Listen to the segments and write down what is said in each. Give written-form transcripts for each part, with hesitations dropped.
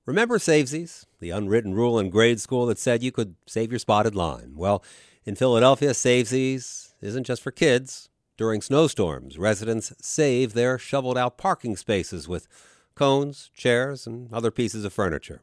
Remember Savesies, the unwritten rule in grade school that said you could save your spotted line? Well, in Philadelphia, Savesies isn't just for kids. During snowstorms, residents save their shoveled-out parking spaces with cones, chairs, and other pieces of furniture.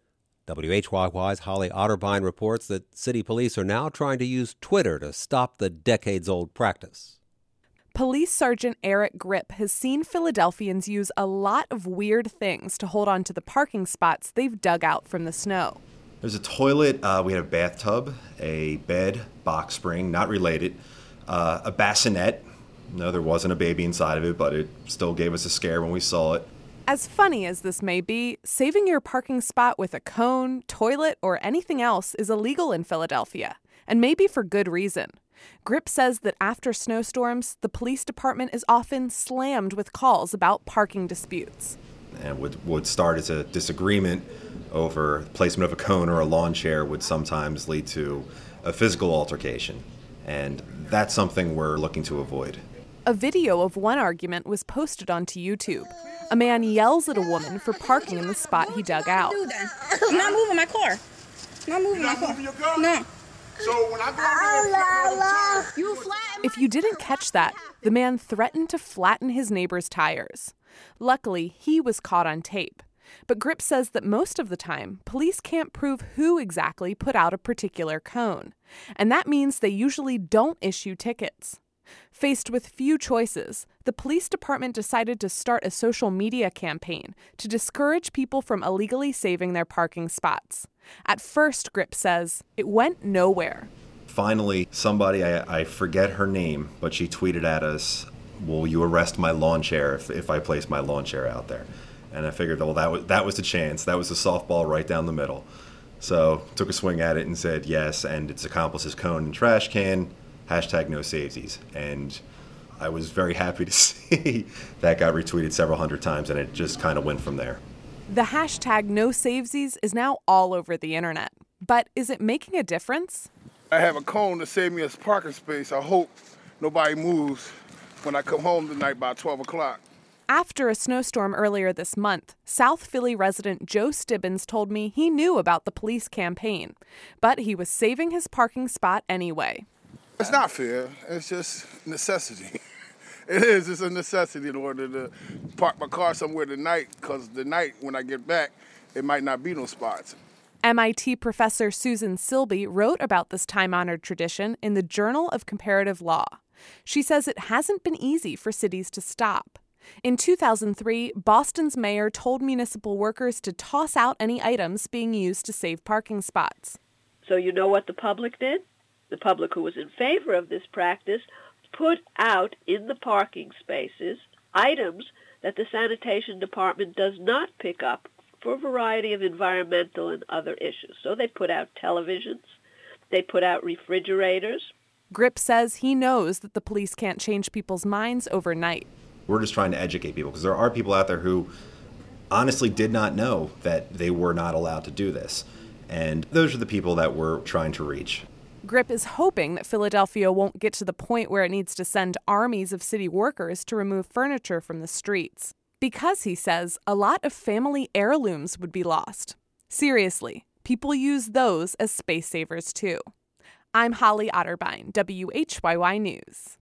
WHYY's Holly Otterbein reports that city police are now trying to use Twitter to stop the decades-old practice. Police Sergeant Eric Grip has seen Philadelphians use a lot of weird things to hold on to the parking spots they've dug out from the snow. There's a toilet, we had a bathtub, a bed, box spring, not related, a bassinet. No, there wasn't a baby inside of it, but it still gave us a scare when we saw it. As funny as this may be, saving your parking spot with a cone, toilet, or anything else is illegal in Philadelphia, and maybe for good reason. Grip says that after snowstorms, the police department is often slammed with calls about parking disputes. And would start as a disagreement over placement of a cone or a lawn chair would sometimes lead to a physical altercation. And that's something we're looking to avoid. A video of one argument was posted onto YouTube. A man yells at a woman for parking in the spot he dug out. I'm not moving my car. I'm not moving my car. Your car? No. So when I go You flatten. If you didn't catch that, the man threatened to flatten his neighbor's tires. Luckily, he was caught on tape. But Grip says that most of the time, police can't prove who exactly put out a particular cone. And that means they usually don't issue tickets. Faced with few choices, the police department decided to start a social media campaign to discourage people from illegally saving their parking spots. At first, Grip says, it went nowhere. Finally, somebody, I forget her name, but she tweeted at us, "Will you arrest my lawn chair if I place my lawn chair out there?" And I figured, well, that was the chance. That was the softball right down the middle. So took a swing at it and said yes, and its accomplices cone and trash can, #NoSavesies. And I was very happy to see that got retweeted several hundred times, and it just kind of went from there. The #NoSavesies is now all over the internet. But is it making a difference? I have a cone to save me a parking space. I hope nobody moves when I come home tonight by 12 o'clock. After a snowstorm earlier this month, South Philly resident Joe Stibbins told me he knew about the police campaign, but he was saving his parking spot anyway. It's not fair. It's just necessity. It is. It's a necessity in order to park my car somewhere tonight, because tonight when I get back, it might not be no spots. MIT professor Susan Silby wrote about this time-honored tradition in the Journal of Comparative Law. She says it hasn't been easy for cities to stop. In 2003, Boston's mayor told municipal workers to toss out any items being used to save parking spots. So you know what the public did? The public who was in favor of this practice put out in the parking spaces items that the sanitation department does not pick up for a variety of environmental and other issues. So they put out televisions, they put out refrigerators. Grip says he knows that the police can't change people's minds overnight. We're just trying to educate people, because there are people out there who honestly did not know that they were not allowed to do this. And those are the people that we're trying to reach. Grip is hoping that Philadelphia won't get to the point where it needs to send armies of city workers to remove furniture from the streets. Because, he says, a lot of family heirlooms would be lost. Seriously, people use those as space savers too. I'm Holly Otterbein, WHYY News.